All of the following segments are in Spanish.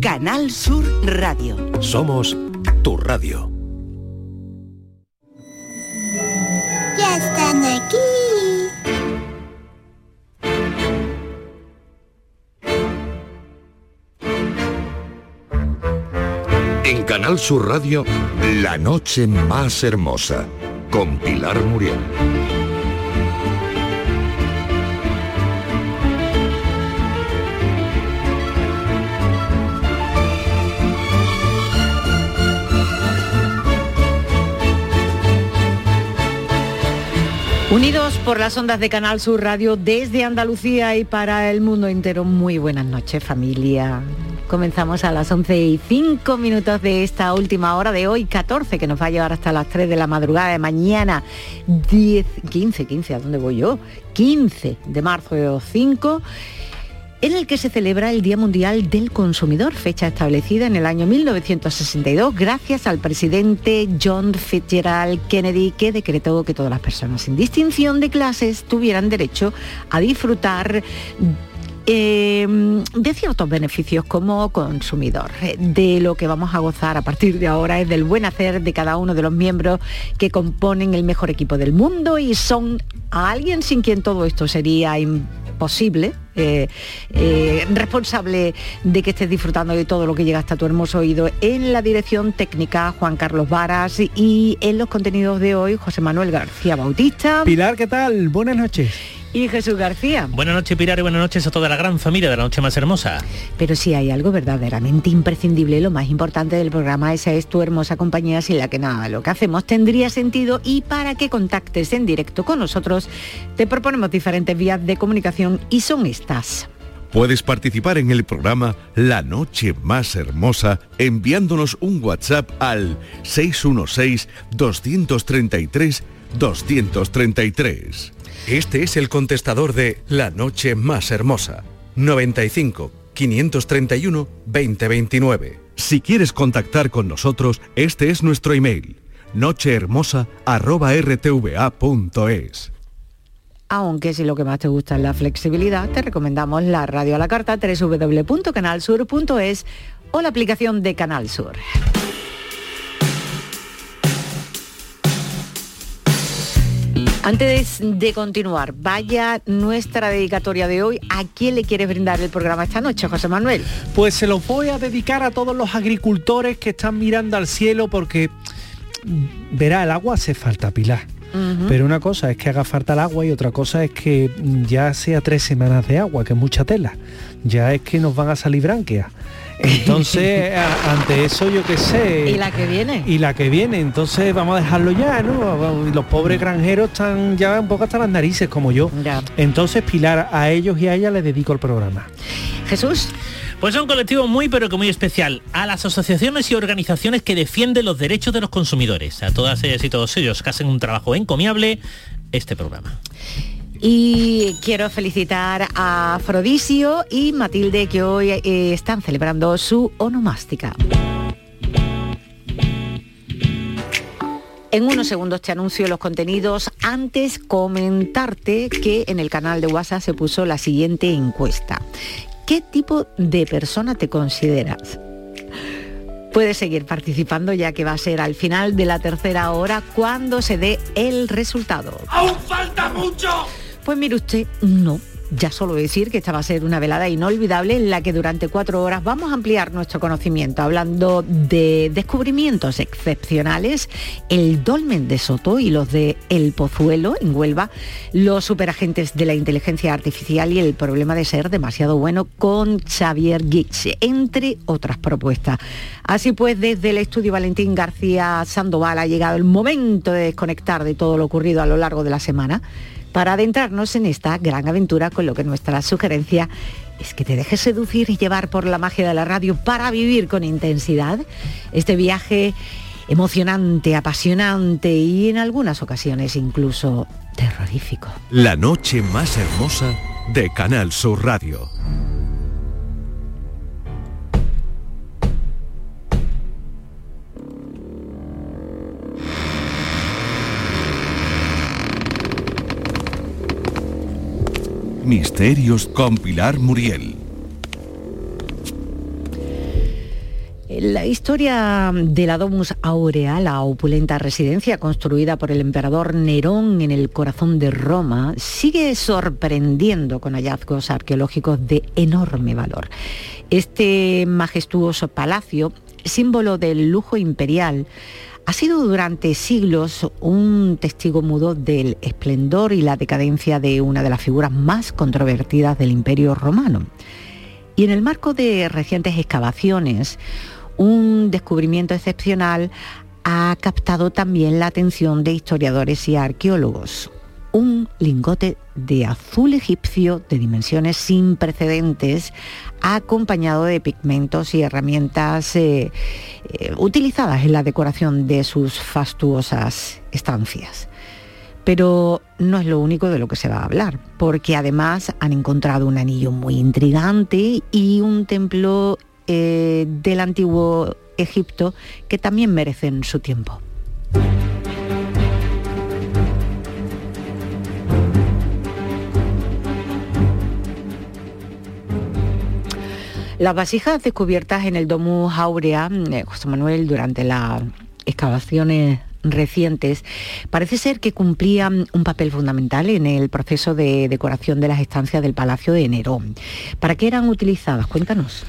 Canal Sur Radio. Somos tu radio. Ya están aquí. En Canal Sur Radio, La Noche Más Hermosa, con Pilar Muriel. Unidos por las ondas de Canal Sur Radio desde Andalucía y para el mundo entero, muy buenas noches, familia. Comenzamos a las 11:05 de esta última hora de hoy, 14, que nos va a llevar hasta las 3 de la madrugada de mañana, 15, ¿a dónde voy yo? 15 de marzo de 2005, en el que se celebra el Día Mundial del Consumidor, fecha establecida en el año 1962, gracias al presidente John Fitzgerald Kennedy, que decretó que todas las personas, sin distinción de clases, tuvieran derecho a disfrutar de ciertos beneficios como consumidor. De lo que vamos a gozar a partir de ahora es del buen hacer de cada uno de los miembros que componen el mejor equipo del mundo, y son a alguien sin quien todo esto sería imposible, responsable de que estés disfrutando de todo lo que llega hasta tu hermoso oído. En la dirección técnica, Juan Carlos Varas, y en los contenidos de hoy, José Manuel García Bautista. Pilar, ¿qué tal? Buenas noches. Y Jesús García. Buenas noches, Pilar, y buenas noches a toda la gran familia de La Noche Más Hermosa. Pero si hay algo verdaderamente imprescindible, lo más importante del programa, esa es tu hermosa compañía, sin la que nada lo que hacemos tendría sentido. Y para que contactes en directo con nosotros, te proponemos diferentes vías de comunicación, y son estas. Puedes participar en el programa La Noche Más Hermosa enviándonos un WhatsApp al 616-233-233. Este es el contestador de La Noche Más Hermosa, 95 531 2029. Si quieres contactar con nosotros, este es nuestro email, nochehermosa@rtva.es. Aunque si lo que más te gusta es la flexibilidad, te recomendamos la radio a la carta, www.canalsur.es, o la aplicación de Canal Sur. Antes de continuar, vaya nuestra dedicatoria de hoy. ¿A quién le quieres brindar el programa esta noche, José Manuel? Pues se lo voy a dedicar a todos los agricultores que están mirando al cielo, porque, verá, el agua hace falta, Pilar. Uh-huh. Pero una cosa es que haga falta el agua y otra cosa es que ya sea 3 semanas de agua, que es mucha tela. Ya es que nos van a salir branquias. Entonces, ante eso, yo qué sé. ¿Y la que viene? Y la que viene, entonces vamos a dejarlo ya, ¿no? Los pobres granjeros están ya un poco hasta las narices, como yo. Ya. Entonces, Pilar, a ellos y a ella les dedico el programa. Jesús. Pues es un colectivo muy pero que muy especial, a las asociaciones y organizaciones que defienden los derechos de los consumidores, a todas ellas y todos ellos que hacen un trabajo encomiable este programa. Y quiero felicitar a Afrodisio y Matilde, que hoy están celebrando su onomástica. En unos segundos te anuncio los contenidos. Antes, comentarte que en el canal de WhatsApp se puso la siguiente encuesta. ¿Qué tipo de persona te consideras? Puedes seguir participando, ya que va a ser al final de la tercera hora cuando se dé el resultado. ¡Aún falta mucho! Pues mire usted, no. Ya solo decir que esta va a ser una velada inolvidable en la que durante 4 horas vamos a ampliar nuestro conocimiento, hablando de descubrimientos excepcionales, el dolmen de Soto y los de El Pozuelo en Huelva, los superagentes de la inteligencia artificial y el problema de ser demasiado bueno con Xavier Guix, entre otras propuestas. Así pues, desde el estudio Valentín García Sandoval ha llegado el momento de desconectar de todo lo ocurrido a lo largo de la semana, para adentrarnos en esta gran aventura, con lo que nuestra sugerencia es que te dejes seducir y llevar por la magia de la radio para vivir con intensidad este viaje emocionante, apasionante y en algunas ocasiones incluso terrorífico. La Noche Más Hermosa de Canal Sur Radio. Misterios con Pilar Muriel. La historia de la Domus Aurea, la opulenta residencia construida por el emperador Nerón en el corazón de Roma, sigue sorprendiendo con hallazgos arqueológicos de enorme valor. Este majestuoso palacio, símbolo del lujo imperial, ha sido durante siglos un testigo mudo del esplendor y la decadencia de una de las figuras más controvertidas del Imperio Romano. Y en el marco de recientes excavaciones, un descubrimiento excepcional ha captado también la atención de historiadores y arqueólogos. Un lingote de azul egipcio de dimensiones sin precedentes, acompañado de pigmentos y herramientas utilizadas en la decoración de sus fastuosas estancias. Pero no es lo único de lo que se va a hablar, porque además han encontrado un anillo muy intrigante y un templo del antiguo Egipto que también merecen su tiempo. Las vasijas descubiertas en el Domus Aurea, José Manuel, durante las excavaciones recientes, parece ser que cumplían un papel fundamental en el proceso de decoración de las estancias del Palacio de Nerón. ¿Para qué eran utilizadas? Cuéntanos.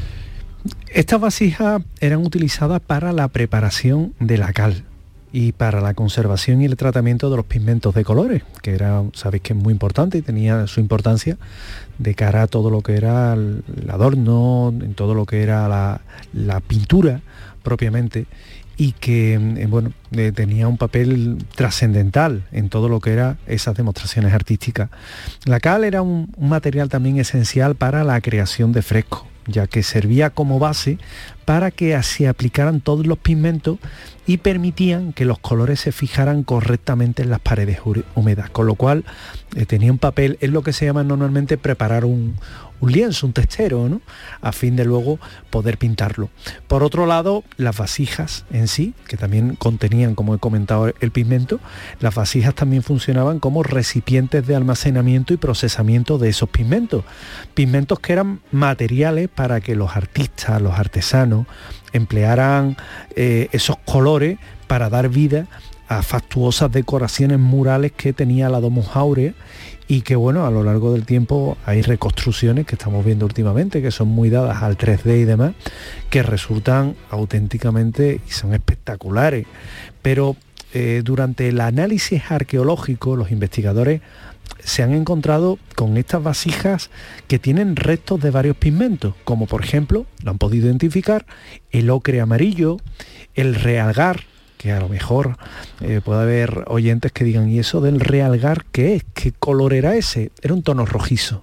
Estas vasijas eran utilizadas para la preparación de la cal y para la conservación y el tratamiento de los pigmentos de colores, que era, sabéis que es muy importante y tenía su importancia de cara a todo lo que era el adorno, en todo lo que era la pintura propiamente, y que tenía un papel trascendental en todo lo que era esas demostraciones artísticas. La cal era un material también esencial para la creación de frescos, ya que servía como base para que se aplicaran todos los pigmentos y permitían que los colores se fijaran correctamente en las paredes húmedas, con lo cual tenía un papel, es lo que se llama normalmente preparar un lienzo, un testero, ¿no?, a fin de luego poder pintarlo. Por otro lado, las vasijas en sí, que también contenían, como he comentado, el pigmento, las vasijas también funcionaban como recipientes de almacenamiento y procesamiento de esos pigmentos. Pigmentos que eran materiales para que los artistas, los artesanos, emplearan esos colores para dar vida a fastuosas decoraciones murales que tenía la Domus Aurea, y que a lo largo del tiempo hay reconstrucciones que estamos viendo últimamente, que son muy dadas al 3D y demás, que resultan auténticamente y son espectaculares. Pero durante el análisis arqueológico, los investigadores se han encontrado con estas vasijas que tienen restos de varios pigmentos, como por ejemplo, lo han podido identificar, el ocre amarillo, el realgar, que a lo mejor puede haber oyentes que digan, ¿y eso del realgar qué es? ¿Qué color era ese? Era un tono rojizo.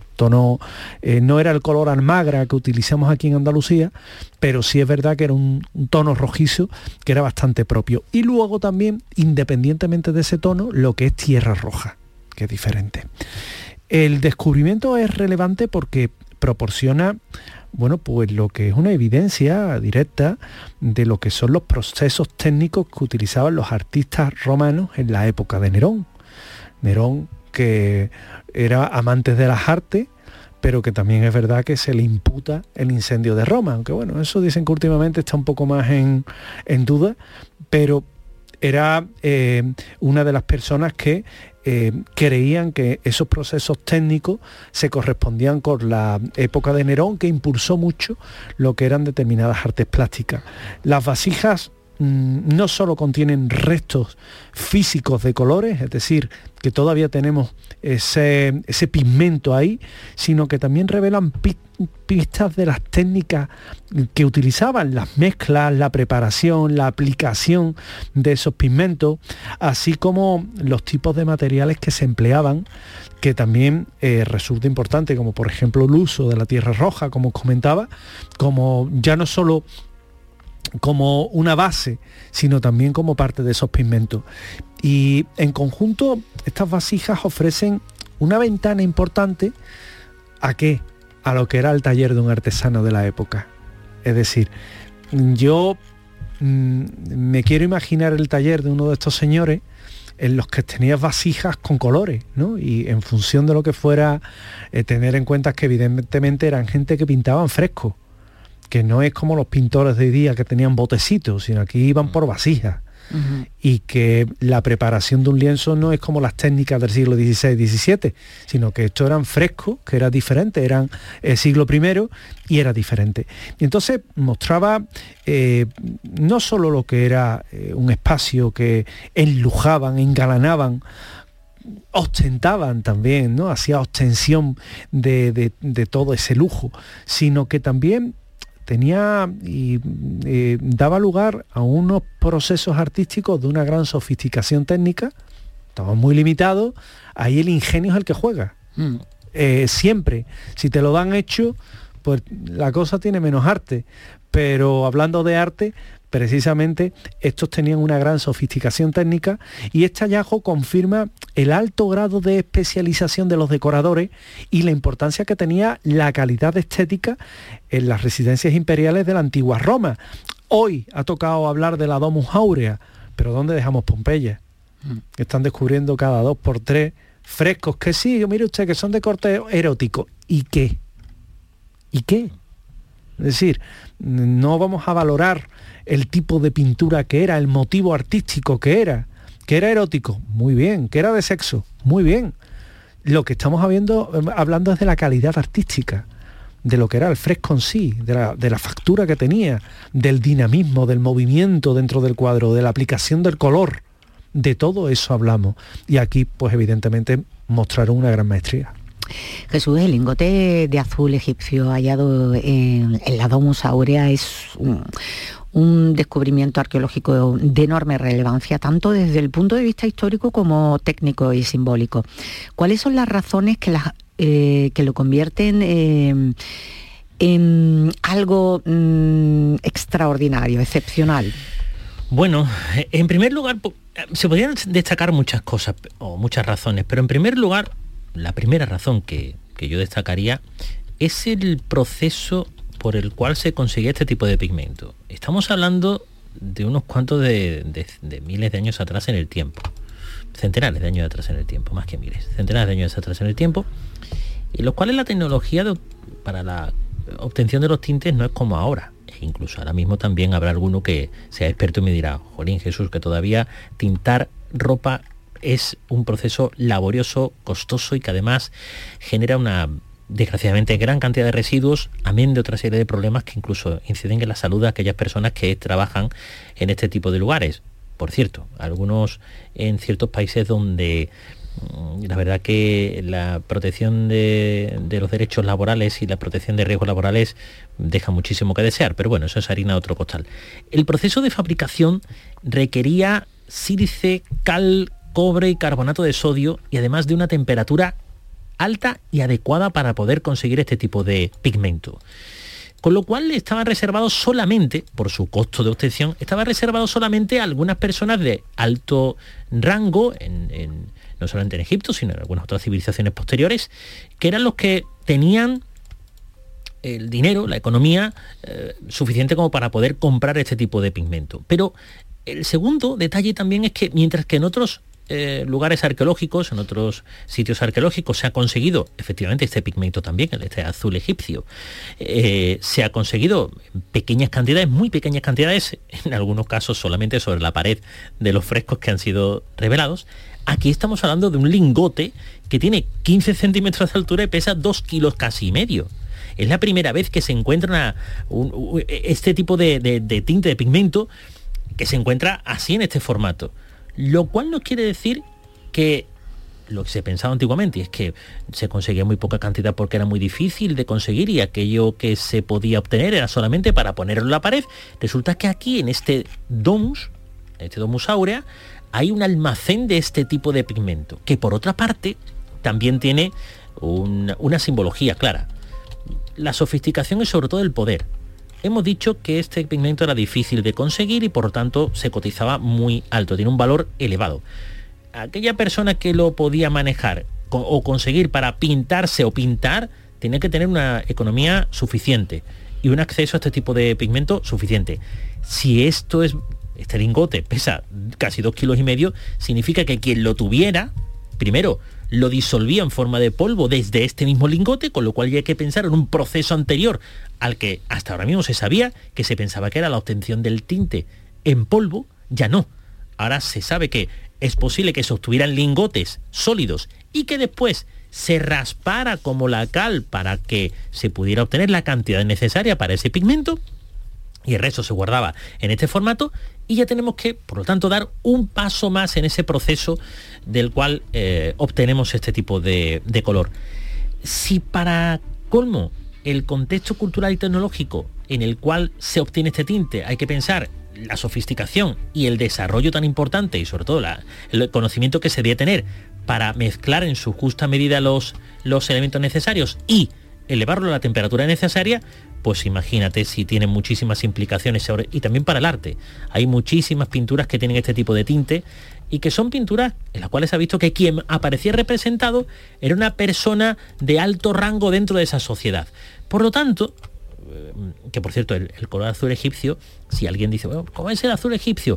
No era el color almagra que utilizamos aquí en Andalucía, pero sí es verdad que era un tono rojizo que era bastante propio. Y luego también, independientemente de ese tono, lo que es tierra roja, que es diferente. El descubrimiento es relevante porque proporciona pues lo que es una evidencia directa de lo que son los procesos técnicos que utilizaban los artistas romanos en la época de Nerón. Nerón, que era amante de las artes, pero que también es verdad que se le imputa el incendio de Roma, aunque eso dicen que últimamente está un poco más en duda, pero era una de las personas que creían que esos procesos técnicos se correspondían con la época de Nerón, que impulsó mucho lo que eran determinadas artes plásticas. Las vasijas no solo contienen restos físicos de colores, es decir, que todavía tenemos ese pigmento ahí, sino que también revelan pistas de las técnicas que utilizaban, las mezclas, la preparación, la aplicación de esos pigmentos, así como los tipos de materiales que se empleaban, que también resulta importante, como por ejemplo el uso de la tierra roja, como os comentaba, como ya no solo como una base, sino también como parte de esos pigmentos. Y en conjunto, estas vasijas ofrecen una ventana importante ¿a qué? A lo que era el taller de un artesano de la época. Es decir, yo me quiero imaginar el taller de uno de estos señores en los que tenía vasijas con colores, ¿no? Y en función de lo que fuera, tener en cuenta que evidentemente eran gente que pintaban fresco, que no es como los pintores de hoy día que tenían botecitos, sino aquí iban por vasijas. Y que la preparación de un lienzo no es como las técnicas del siglo XVI, XVII, sino que estos eran frescos, que era diferente, eran siglo I y era diferente. Y entonces mostraba no solo lo que era un espacio que enlujaban, engalanaban, ostentaban también, ¿no? Hacía ostensión de todo ese lujo, sino que también tenía y daba lugar a unos procesos artísticos de una gran sofisticación técnica. Estamos muy limitados, ahí el ingenio es el que juega. Siempre, si te lo dan hecho, pues la cosa tiene menos arte, pero hablando de arte, precisamente estos tenían una gran sofisticación técnica y este hallazgo confirma el alto grado de especialización de los decoradores y la importancia que tenía la calidad estética en las residencias imperiales de la antigua Roma. Hoy ha tocado hablar de la Domus Aurea, pero ¿dónde dejamos Pompeya? Están descubriendo cada 2 por 3 frescos que sí, mire usted, que son de corte erótico. ¿Y qué? ¿Y qué? Es decir, no vamos a valorar el tipo de pintura que era, el motivo artístico que era erótico, muy bien, que era de sexo, muy bien. Lo que estamos hablando es de la calidad artística, de lo que era el fresco en sí, de la factura que tenía, del dinamismo, del movimiento dentro del cuadro, de la aplicación del color, de todo eso hablamos. Y aquí, pues evidentemente, mostraron una gran maestría. Jesús, el lingote de azul egipcio hallado en la Domus Aurea es un descubrimiento arqueológico de enorme relevancia, tanto desde el punto de vista histórico como técnico y simbólico. ¿Cuáles son las razones que lo convierten en algo extraordinario, excepcional? Bueno, en primer lugar, se podrían destacar muchas cosas o muchas razones, pero en primer lugar, la primera razón que yo destacaría es el proceso por el cual se conseguía este tipo de pigmento. Estamos hablando de unos cuantos de miles de años atrás en el tiempo, centenares de años atrás en el tiempo, más que miles, centenares de años atrás en el tiempo, en los cuales la tecnología para la obtención de los tintes no es como ahora. E incluso ahora mismo también habrá alguno que sea experto y me dirá, jolín Jesús, que todavía tintar ropa es un proceso laborioso, costoso y que además genera una, desgraciadamente, gran cantidad de residuos, amén de otra serie de problemas que incluso inciden en la salud de aquellas personas que trabajan en este tipo de lugares. Por cierto, algunos en ciertos países donde la verdad que la protección de los derechos laborales y la protección de riesgos laborales deja muchísimo que desear, pero bueno, eso es harina de otro costal. El proceso de fabricación requería sílice, cal, cobre y carbonato de sodio y además de una temperatura alta y adecuada para poder conseguir este tipo de pigmento. Con lo cual estaba reservado solamente, por su costo de obtención, estaba reservado solamente a algunas personas de alto rango, no solamente en Egipto, sino en algunas otras civilizaciones posteriores, que eran los que tenían el dinero, la economía suficiente como para poder comprar este tipo de pigmento. Pero el segundo detalle también es que mientras que en otros lugares arqueológicos, en otros sitios arqueológicos se ha conseguido efectivamente este pigmento también, este azul egipcio, se ha conseguido en pequeñas cantidades, muy pequeñas cantidades, en algunos casos solamente sobre la pared de los frescos que han sido revelados. Aquí estamos hablando de un lingote que tiene 15 centímetros de altura y pesa 2 kilos casi y medio. Es la primera vez que se encuentra este tipo de tinte de pigmento que se encuentra así en este formato. Lo cual no quiere decir que lo que se pensaba antiguamente, es que se conseguía muy poca cantidad porque era muy difícil de conseguir y aquello que se podía obtener era solamente para ponerlo en la pared. Resulta que aquí en este Domus Aurea, hay un almacén de este tipo de pigmento, que por otra parte también tiene una simbología clara. La sofisticación y sobre todo el poder. Hemos dicho que este pigmento era difícil de conseguir y por lo tanto se cotizaba muy alto, tiene un valor elevado. Aquella persona que lo podía manejar o conseguir para pintarse o pintar, tenía que tener una economía suficiente y un acceso a este tipo de pigmento suficiente. Si este lingote pesa casi 2 kilos y medio, significa que quien lo tuviera, primero, lo disolvía en forma de polvo desde este mismo lingote, con lo cual ya hay que pensar en un proceso anterior al que hasta ahora mismo se sabía, que se pensaba que era la obtención del tinte en polvo. Ya no. Ahora se sabe que es posible que se obtuvieran lingotes sólidos y que después se raspara como la cal para que se pudiera obtener la cantidad necesaria para ese pigmento, y el resto se guardaba en este formato, y ya tenemos que, por lo tanto, dar un paso más en ese proceso del cual obtenemos este tipo de color. Si para colmo el contexto cultural y tecnológico en el cual se obtiene este tinte hay que pensar la sofisticación y el desarrollo tan importante, y sobre todo el conocimiento que se debe tener para mezclar en su justa medida los elementos necesarios y elevarlo a la temperatura necesaria, pues imagínate si tiene muchísimas implicaciones y también para el arte. Hay muchísimas pinturas que tienen este tipo de tinte y que son pinturas en las cuales se ha visto que quien aparecía representado era una persona de alto rango dentro de esa sociedad. Por lo tanto, que por cierto, el color azul egipcio, si alguien dice, bueno, ¿cómo es el azul egipcio?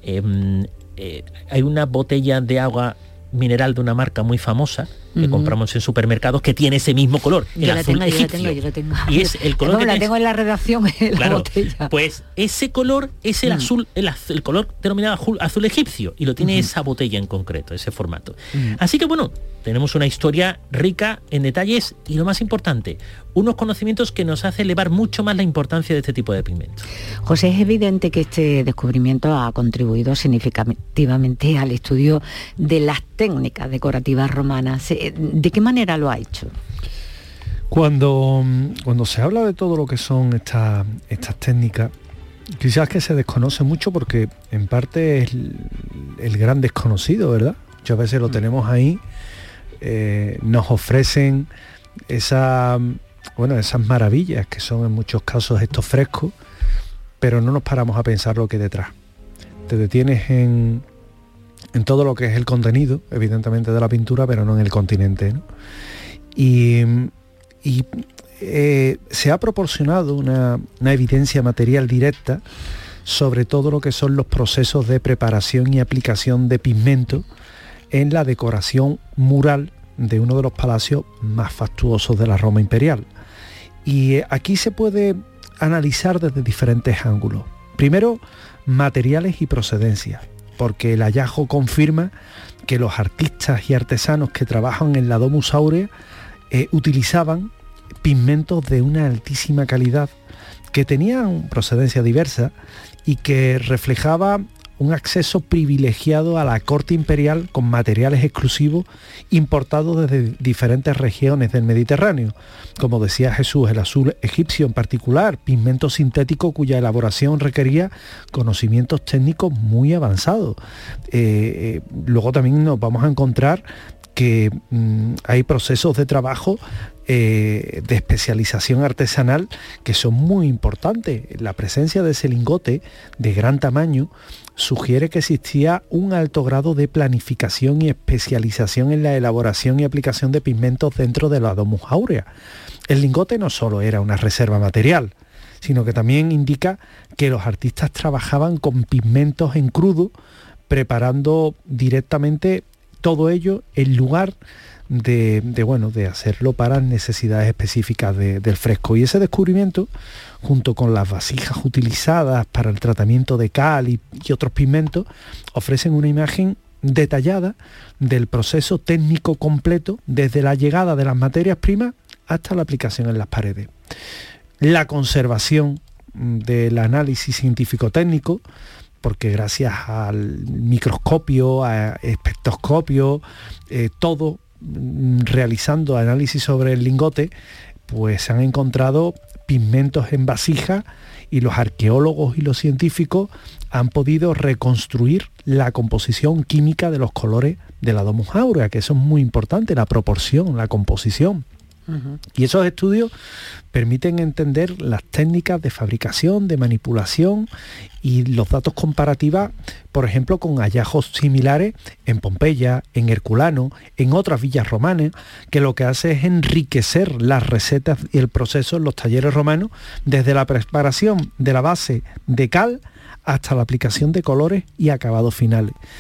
Hay una botella de agua mineral de una marca muy famosa que compramos en supermercados que tiene ese mismo color, el azul egipcio. Yo la tengo. Y es el color que la tengo en la redacción, en la botella. Pues ese color es el azul, el color denominado azul egipcio, y lo tiene esa botella en concreto, ese formato. Así que bueno, tenemos una historia rica en detalles y, lo más importante, unos conocimientos que nos hace elevar mucho más la importancia de este tipo de pigmentos. José, es evidente que este descubrimiento ha contribuido significativamente al estudio de las técnicas decorativas romanas. ¿De qué manera lo ha hecho? Cuando se habla de todo lo que son estas técnicas, quizás que se desconoce mucho porque en parte es el gran desconocido, ¿verdad? Muchas veces lo tenemos ahí, nos ofrecen esas maravillas que son en muchos casos estos frescos, pero no nos paramos a pensar lo que hay detrás. Te detienes en todo lo que es el contenido, evidentemente, de la pintura, pero no en el continente, ¿no? Y se ha proporcionado una evidencia material directa sobre todo lo que son los procesos de preparación y aplicación de pigmentos en la decoración mural de uno de los palacios más fastuosos de la Roma imperial. Y aquí se puede analizar desde diferentes ángulos. Primero, materiales y procedencias, porque el hallazgo confirma que los artistas y artesanos que trabajan en la Domus Aurea utilizaban pigmentos de una altísima calidad, que tenían procedencia diversa y que reflejaba un acceso privilegiado a la corte imperial con materiales exclusivos importados desde diferentes regiones del Mediterráneo. Como decía Jesús, el azul egipcio en particular, pigmento sintético cuya elaboración requería conocimientos técnicos muy avanzados. Luego también nos vamos a encontrar que hay procesos de trabajo de especialización artesanal que son muy importantes. La presencia de ese lingote de gran tamaño sugiere que existía un alto grado de planificación y especialización en la elaboración y aplicación de pigmentos dentro de la Domus Aurea. El lingote no solo era una reserva material, sino que también indica que los artistas trabajaban con pigmentos en crudo, preparando directamente todo ello en lugar de hacerlo para necesidades específicas del fresco. Y ese descubrimiento, junto con las vasijas utilizadas para el tratamiento de cal y otros pigmentos, ofrecen una imagen detallada del proceso técnico completo desde la llegada de las materias primas hasta la aplicación en las paredes. La conservación del análisis científico-técnico, porque gracias al microscopio, a espectroscopio, todo realizando análisis sobre el lingote, pues se han encontrado pigmentos en vasija y los arqueólogos y los científicos han podido reconstruir la composición química de los colores de la Domus Aurea, que eso es muy importante, la proporción, la composición. Y esos estudios permiten entender las técnicas de fabricación, de manipulación y los datos comparativos, por ejemplo, con hallazgos similares en Pompeya, en Herculano, en otras villas romanas, que lo que hace es enriquecer las recetas y el proceso en los talleres romanos, desde la preparación de la base de cal hasta la aplicación de colores y acabados finales.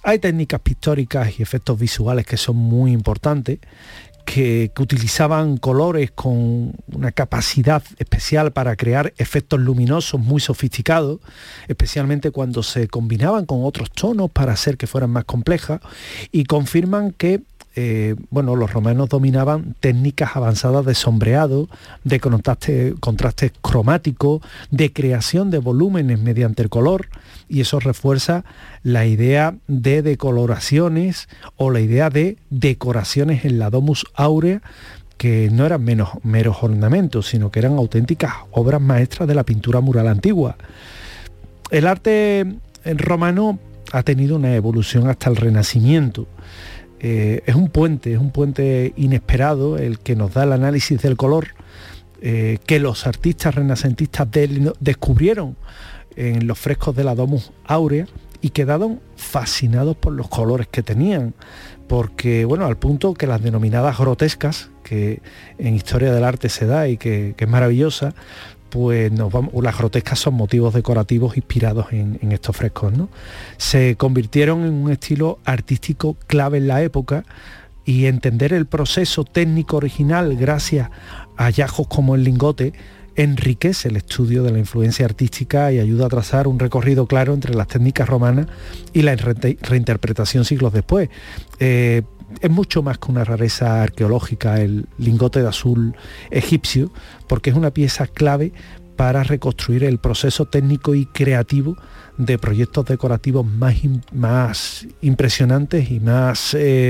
Hay técnicas pictóricas y efectos visuales que son muy importantes, que utilizaban colores con una capacidad especial para crear efectos luminosos muy sofisticados, especialmente cuando se combinaban con otros tonos para hacer que fueran más complejas, y confirman que los romanos dominaban técnicas avanzadas de sombreado, de contrastes cromáticos, de creación de volúmenes mediante el color, y eso refuerza la idea de decoloraciones o la idea de decoraciones en la Domus Aurea, que no eran meros ornamentos, sino que eran auténticas obras maestras de la pintura mural antigua. El arte romano ha tenido una evolución hasta el Renacimiento. Es un puente inesperado el que nos da el análisis del color que los artistas renacentistas descubrieron en los frescos de la Domus Aurea y quedaron fascinados por los colores que tenían, porque al punto que las denominadas grotescas, que en historia del arte se da y que es maravillosa, pues las grotescas son motivos decorativos inspirados en estos frescos, ¿no? Se convirtieron en un estilo artístico clave en la época, y entender el proceso técnico original gracias a hallazgos como el lingote enriquece el estudio de la influencia artística y ayuda a trazar un recorrido claro entre las técnicas romanas y la reinterpretación siglos después. Es mucho más que una rareza arqueológica el lingote de azul egipcio, porque es una pieza clave para reconstruir el proceso técnico y creativo de proyectos decorativos más impresionantes y más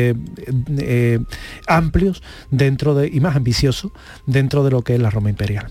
amplios y más ambiciosos dentro de lo que es la Roma imperial.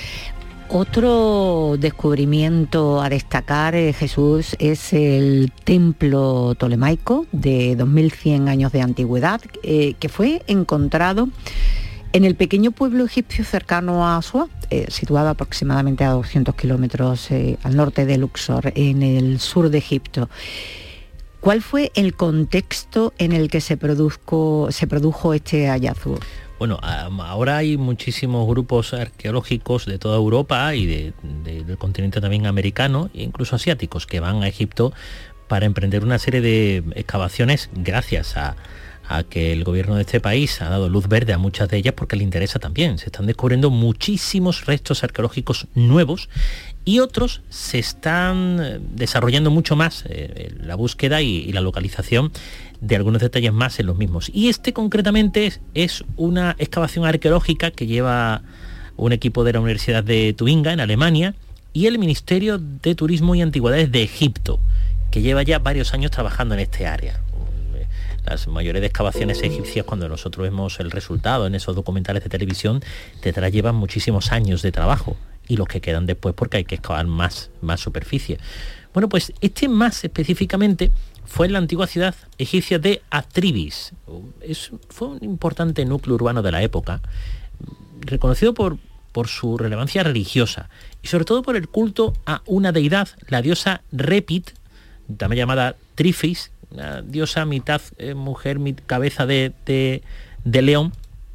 Otro descubrimiento a destacar, Jesús, es el templo tolemaico de 2100 años de antigüedad, que fue encontrado en el pequeño pueblo egipcio cercano a Asua, situado aproximadamente a 200 kilómetros al norte de Luxor, en el sur de Egipto. ¿Cuál fue el contexto en el que se produjo este hallazgo? Bueno, ahora hay muchísimos grupos arqueológicos de toda Europa y del continente también americano e incluso asiáticos que van a Egipto para emprender una serie de excavaciones gracias a que el gobierno de este país ha dado luz verde a muchas de ellas porque le interesa también. Se están descubriendo muchísimos restos arqueológicos nuevos y otros se están desarrollando mucho más la búsqueda y la localización de algunos detalles más en los mismos. Y este concretamente es una excavación arqueológica que lleva un equipo de la Universidad de Tubinga en Alemania y el Ministerio de Turismo y Antigüedades de Egipto, que lleva ya varios años trabajando en este área. Las mayores excavaciones egipcias, cuando nosotros vemos el resultado en esos documentales de televisión, detrás llevan muchísimos años de trabajo y los que quedan después porque hay que excavar más superficie. Bueno, pues este más específicamente fue en la antigua ciudad egipcia de Atribis. Fue un importante núcleo urbano de la época, reconocido por su relevancia religiosa y sobre todo por el culto a una deidad, la diosa Repit, también llamada Trifis, una diosa mitad mujer, cabeza de león,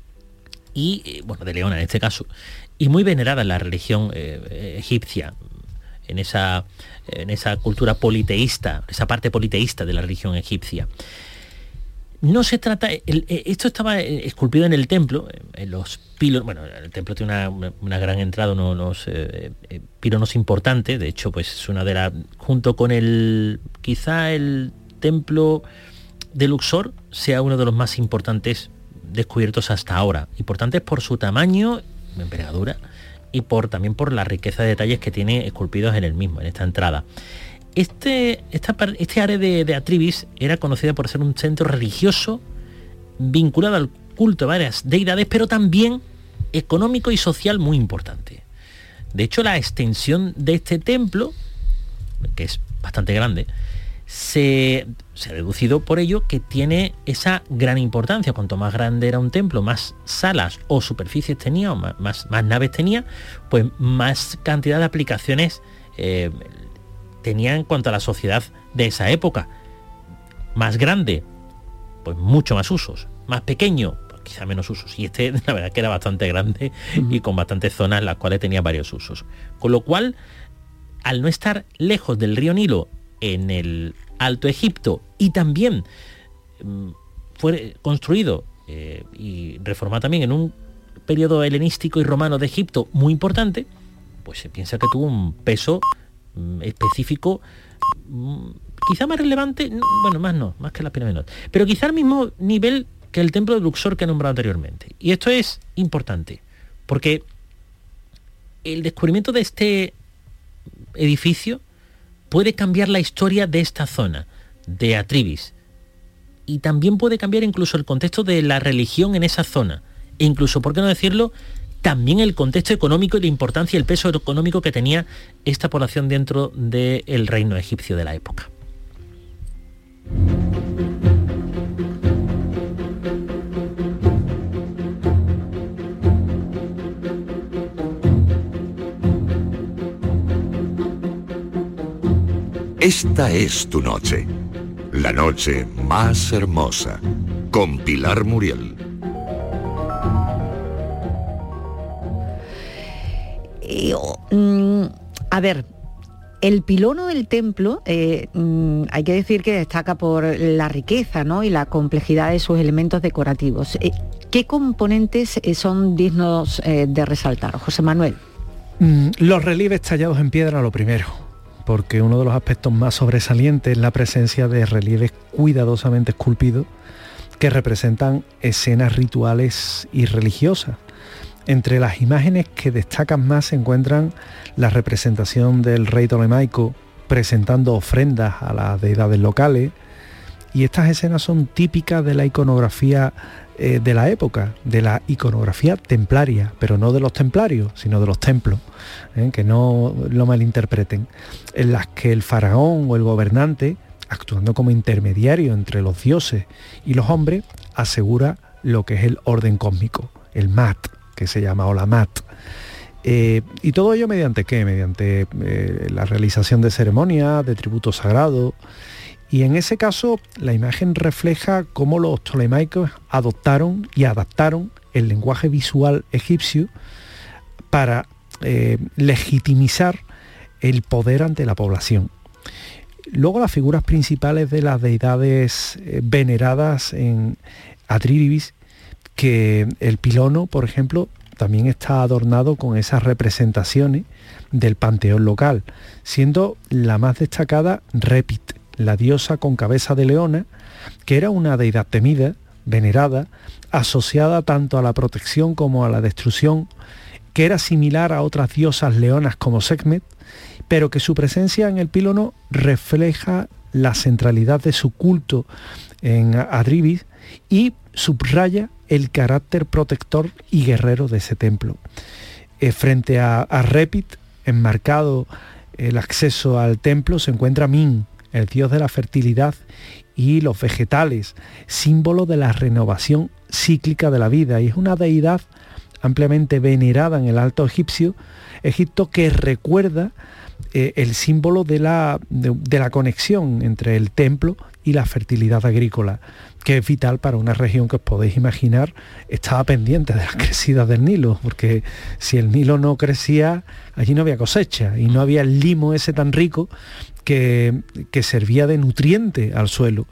y de leona en este caso, y muy venerada en la religión egipcia, en esa cultura politeísta, esa parte politeísta de la religión egipcia. No se trata, esto estaba esculpido en el templo, en los pilonos. Bueno, el templo tiene una gran entrada, unos pilonos importantes. De hecho, pues es una de las, junto con quizá el templo de Luxor sea uno de los más importantes descubiertos hasta ahora. Importantes por su tamaño, envergadura, y también por la riqueza de detalles que tiene esculpidos en el mismo, en esta entrada. Este área de Atribis era conocida por ser un centro religioso vinculado al culto de varias deidades, pero también económico y social muy importante. De hecho, la extensión de este templo, que es bastante grande, se ha deducido por ello que tiene esa gran importancia. Cuanto más grande era un templo, más salas o superficies tenía, o más naves tenía, pues más cantidad de aplicaciones tenía en cuanto a la sociedad de esa época. Más grande, pues mucho más usos. Más pequeño, pues quizá menos usos. Y la verdad que era bastante grande y con bastantes zonas en las cuales tenía varios usos. Con lo cual, al no estar lejos del río Nilo en el Alto Egipto, y también fue construido y reformado también en un periodo helenístico y romano de Egipto muy importante, pues se piensa que tuvo un peso específico, quizá más relevante, bueno, más que las pirámides, pero quizá al mismo nivel que el templo de Luxor que he nombrado anteriormente. Y esto es importante, porque el descubrimiento de este edificio puede cambiar la historia de esta zona, de Atribis, y también puede cambiar incluso el contexto de la religión en esa zona, e incluso, por qué no decirlo, también el contexto económico y la importancia y el peso económico que tenía esta población dentro del reino egipcio de la época. Esta es tu noche, la noche más hermosa, con Pilar Muriel. A ver, el pilono del templo, hay que decir que destaca por la riqueza, ¿no?, y la complejidad de sus elementos decorativos. ¿Qué componentes son dignos de resaltar, José Manuel? Los relieves tallados en piedra, lo primero, porque uno de los aspectos más sobresalientes es la presencia de relieves cuidadosamente esculpidos que representan escenas rituales y religiosas. Entre las imágenes que destacan más se encuentran la representación del rey Ptolemaico presentando ofrendas a las deidades locales, y estas escenas son típicas de la iconografía de la época, de la iconografía templaria, pero no de los templarios, sino de los templos, que no lo malinterpreten, en las que el faraón o el gobernante, actuando como intermediario entre los dioses y los hombres, asegura lo que es el orden cósmico, el Mat, que se llama Olamat. Y todo ello mediante ¿qué? Mediante la realización de ceremonias, de tributos sagrados. Y en ese caso la imagen refleja cómo los ptolemaicos adoptaron y adaptaron el lenguaje visual egipcio para legitimizar el poder ante la población. Luego las figuras principales de las deidades veneradas en Atribis, que el pilono, por ejemplo, también está adornado con esas representaciones del panteón local, siendo la más destacada Repit, la diosa con cabeza de leona, que era una deidad temida, venerada, asociada tanto a la protección como a la destrucción, que era similar a otras diosas leonas como Sekhmet, pero que su presencia en el pilono refleja la centralidad de su culto en Atribis y subraya el carácter protector y guerrero de ese templo. Frente a Repit, enmarcado el acceso al templo, se encuentra Min, el dios de la fertilidad y los vegetales, símbolo de la renovación cíclica de la vida, y es una deidad ampliamente venerada en el Alto Egipto, que recuerda el símbolo de la conexión entre el templo y la fertilidad agrícola, que es vital para una región que os podéis imaginar estaba pendiente de las crecidas del Nilo, porque si el Nilo no crecía, allí no había cosecha y no había el limo ese tan rico que servía de nutriente al suelo.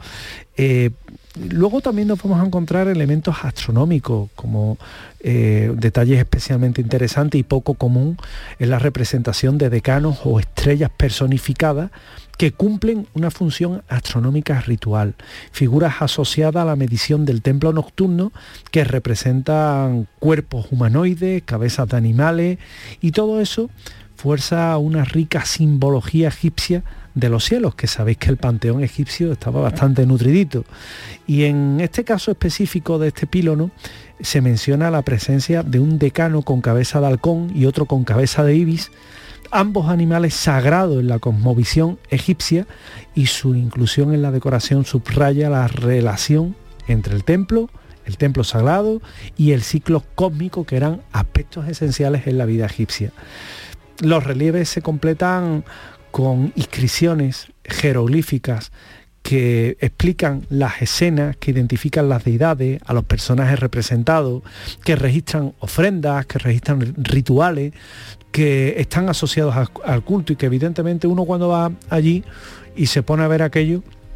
Luego también nos vamos a encontrar elementos astronómicos, como detalles especialmente interesantes y poco común en la representación de decanos o estrellas personificadas que cumplen una función astronómica ritual, figuras asociadas a la medición del templo nocturno que representan cuerpos humanoides, cabezas de animales, y todo eso fuerza una rica simbología egipcia de los cielos, que sabéis que el panteón egipcio estaba bastante nutridito. Y en este caso específico de este pílono se menciona la presencia de un decano con cabeza de halcón y otro con cabeza de ibis, ambos animales sagrados en la cosmovisión egipcia, y su inclusión en la decoración subraya la relación entre el templo sagrado y el ciclo cósmico, que eran aspectos esenciales en la vida egipcia. Los relieves se completan con inscripciones jeroglíficas que explican las escenas, que identifican las deidades, a los personajes representados, que registran ofrendas, que registran rituales, que están asociados al culto, y que evidentemente uno cuando va allí y se pone a ver aquello,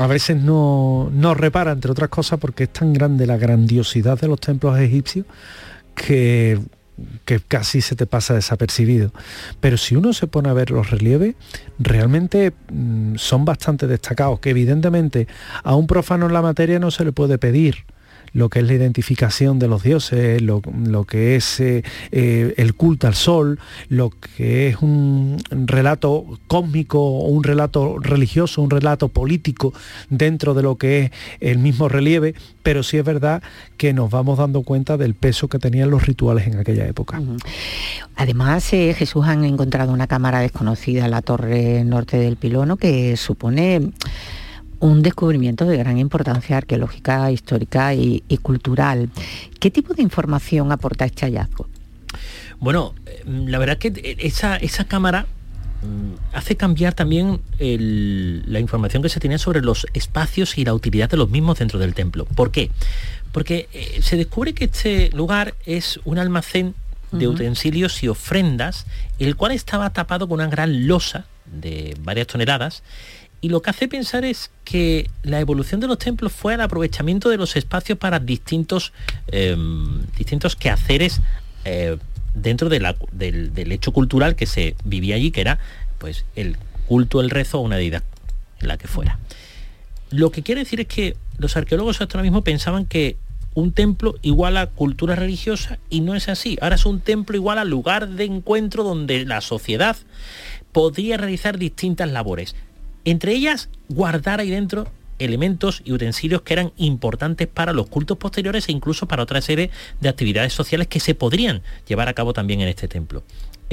a veces no repara, entre otras cosas, porque es tan grande la grandiosidad de los templos egipcios que casi se te pasa desapercibido. Pero si uno se pone a ver los relieves, realmente son bastante destacados, que evidentemente a un profano en la materia no se le puede pedir lo que es la identificación de los dioses, lo que es el culto al sol, lo que es un relato cósmico o un relato religioso, un relato político dentro de lo que es el mismo relieve, pero sí es verdad que nos vamos dando cuenta del peso que tenían los rituales en aquella época. Además, Jesús, han encontrado una cámara desconocida en la torre norte del Pilono que supone un descubrimiento de gran importancia arqueológica, histórica y cultural. ¿Qué tipo de información aporta este hallazgo? Bueno, la verdad que esa cámara hace cambiar también la información que se tenía sobre los espacios y la utilidad de los mismos dentro del templo. ¿Por qué? Porque se descubre que este lugar es un almacén de utensilios y ofrendas, el cual estaba tapado con una gran losa de varias toneladas. Y lo que hace pensar es que la evolución de los templos fue el aprovechamiento de los espacios para distintos quehaceres dentro del hecho cultural que se vivía allí, que era pues el culto, el rezo a una deidad, en la que fuera. Lo que quiere decir es que los arqueólogos hasta ahora mismo pensaban que un templo igual a cultura religiosa, y no es así. Ahora es un templo igual al lugar de encuentro donde la sociedad podría realizar distintas labores. Entre ellas, guardar ahí dentro elementos y utensilios que eran importantes para los cultos posteriores e incluso para otra serie de actividades sociales que se podrían llevar a cabo también en este templo.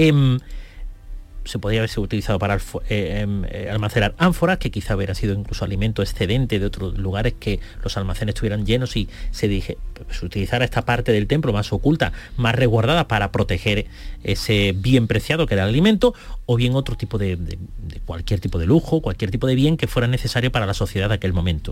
Se podría haberse utilizado para almacenar ánforas, que quizá hubiera sido incluso alimento excedente de otros lugares, que los almacenes estuvieran llenos y se utilizara esta parte del templo más oculta, más resguardada, para proteger ese bien preciado que era el alimento, o bien otro tipo de cualquier tipo de lujo, cualquier tipo de bien que fuera necesario para la sociedad de aquel momento.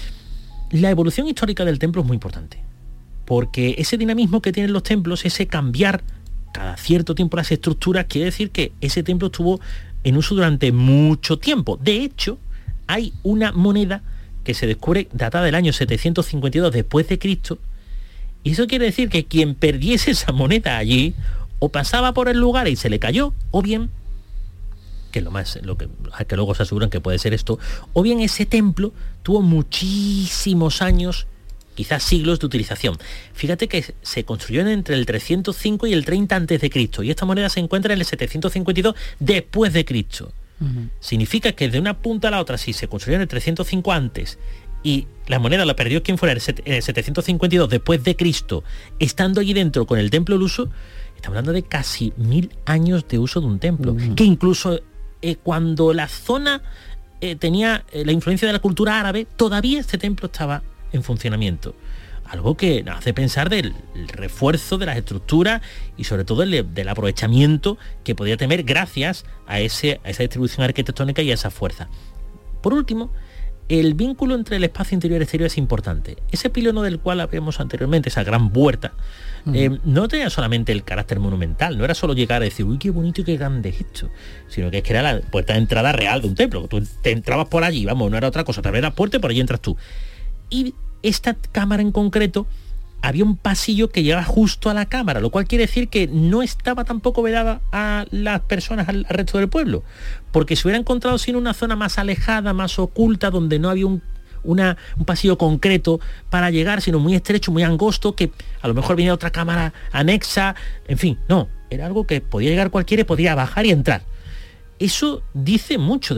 La evolución histórica del templo es muy importante, porque ese dinamismo que tienen los templos, ese cambiar cada cierto tiempo las estructuras, quiere decir que ese templo estuvo en uso durante mucho tiempo. De hecho, hay una moneda que se descubre datada del año 752 después de Cristo, y eso quiere decir que quien perdiese esa moneda allí, o pasaba por el lugar y se le cayó, o bien, que lo que los arqueólogos aseguran que puede ser esto, o bien ese templo tuvo muchísimos años, quizás siglos de utilización. Fíjate que se construyó entre el 305 y el 30 a.C. y esta moneda se encuentra en el 752 después de Cristo. Significa que de una punta a la otra, si se construyó en el 305 antes y la moneda la perdió quien fuera en el 752 después de Cristo, estando allí dentro con el templo al uso, estamos hablando de casi 1000 años de uso de un templo, que incluso cuando la zona tenía la influencia de la cultura árabe, todavía este templo estaba en funcionamiento. Algo que nos hace pensar del refuerzo de las estructuras y sobre todo del aprovechamiento que podía tener gracias a esa distribución arquitectónica y a esa fuerza. Por último, el vínculo entre el espacio interior y exterior es importante. Ese pilono del cual hablamos anteriormente, esa gran puerta, no tenía solamente el carácter monumental, no era solo llegar a decir, uy, qué bonito y qué grande es esto, sino que es que era la puerta de entrada real de un templo. Tú te entrabas por allí, vamos, no era otra cosa, te abres la puerta y por allí entras tú. Y esta cámara en concreto, había un pasillo que llegaba justo a la cámara, lo cual quiere decir que no estaba tampoco vedada a las personas, al resto del pueblo, porque se hubiera encontrado sin una zona más alejada, más oculta, donde no había un pasillo concreto para llegar, sino muy estrecho, muy angosto, que a lo mejor venía otra cámara anexa, en fin, no, era algo que podía llegar cualquiera y podía bajar y entrar. Eso dice mucho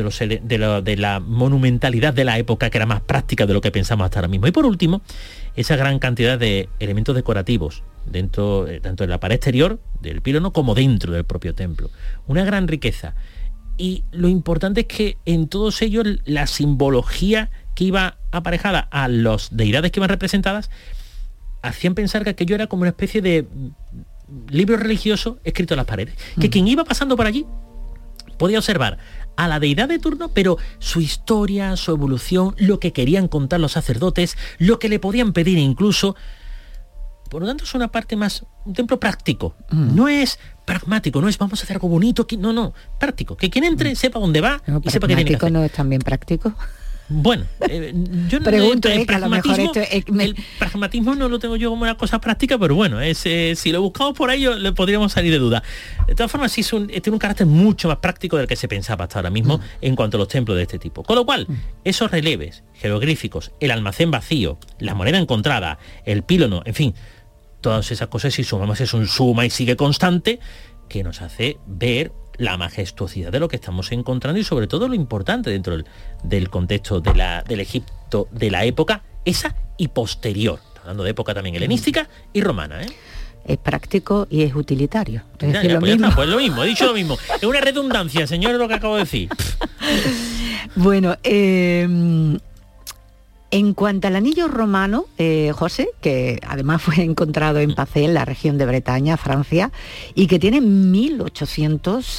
de la monumentalidad de la época, que era más práctica de lo que pensamos hasta ahora mismo. Y por último, esa gran cantidad de elementos decorativos, tanto en la pared exterior del pilono como dentro del propio templo. Una gran riqueza. Y lo importante es que en todos ellos la simbología que iba aparejada a las deidades que iban representadas hacían pensar que aquello era como una especie de libro religioso escrito en las paredes. Que quien iba pasando por allí podía observar a la deidad de turno, pero su historia, su evolución, lo que querían contar los sacerdotes, lo que le podían pedir incluso. Por lo tanto, es una parte más, un templo práctico. No es pragmático, no es vamos a hacer algo bonito, no, práctico. Que quien entre sepa dónde va y sepa qué tiene que hacer. ¿No es también práctico? Bueno, yo pregunto, el que a lo mejor esto el pragmatismo no lo tengo yo como una cosa práctica, pero bueno, si lo buscamos por ahí le podríamos salir de duda. De todas formas, sí tiene un carácter mucho más práctico del que se pensaba hasta ahora mismo en cuanto a los templos de este tipo. Con lo cual, esos relieves jeroglíficos, el almacén vacío, la moneda encontrada, el pílono, en fin, todas esas cosas, si sumamos eso en suma y sigue constante, que nos hace ver la majestuosidad de lo que estamos encontrando y sobre todo lo importante dentro del contexto del Egipto de la época, esa y posterior, hablando de época también helenística y romana, ¿eh? Es práctico y es utilitario. Es Ya, decir, pues, lo mismo. pues lo mismo, he dicho lo mismo. Es una redundancia, señor, lo que acabo de decir. Bueno, en cuanto al anillo romano, José, que además fue encontrado en Pacé, en la región de Bretaña, Francia, y que tiene 1800,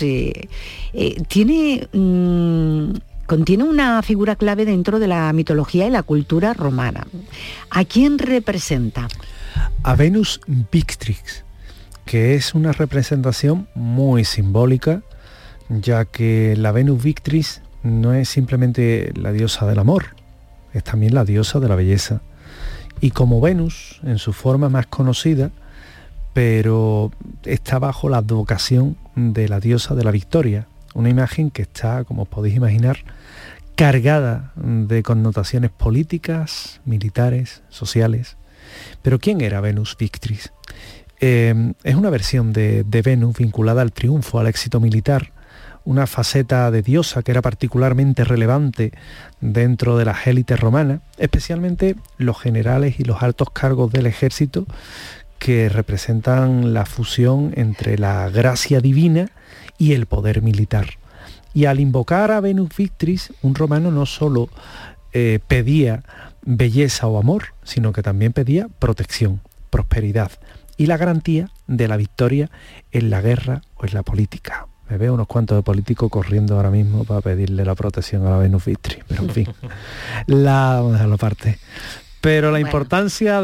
contiene una figura clave dentro de la mitología y la cultura romana. ¿A quién representa? A Venus Victrix, que es una representación muy simbólica, ya que la Venus Victrix no es simplemente la diosa del amor, es también la diosa de la belleza. Y como Venus, en su forma más conocida, pero está bajo la advocación de la diosa de la victoria, una imagen que está, como podéis imaginar, cargada de connotaciones políticas, militares, sociales. Pero ¿quién era Venus Victrix? Es una versión de Venus vinculada al triunfo, al éxito militar, una faceta de diosa que era particularmente relevante dentro de las élites romanas, especialmente los generales y los altos cargos del ejército, que representan la fusión entre la gracia divina y el poder militar. Y al invocar a Venus Victrix, un romano no solo pedía belleza o amor, sino que también pedía protección, prosperidad y la garantía de la victoria en la guerra o en la política. Me veo unos cuantos de políticos corriendo ahora mismo para pedirle la protección a la Venus Victrix, pero en fin, vamos a dejarlo aparte. Pero la importancia